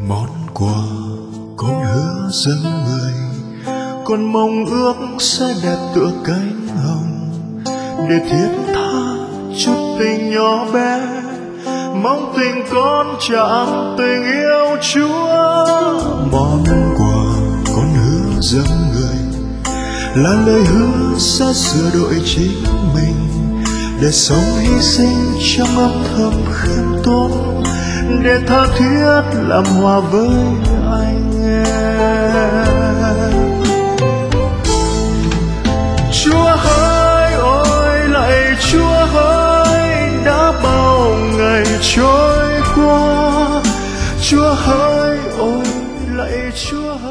Món quà con hứa dâng người, con mong ước sẽ đẹp tựa cánh hồng, để thiết tha chút tình nhỏ bé, mong tình con chạm tình yêu Chúa. Món quà con hứa dâng người là lời hứa sẽ sửa đổi chính mình, để sống hy sinh trong âm thầm khiêm tốn, để tha thiết làm hòa với anh em. Chúa hỡi ôi lạy Chúa hỡi, đã bao ngày trôi qua. Chúa hỡi ôi lạy Chúa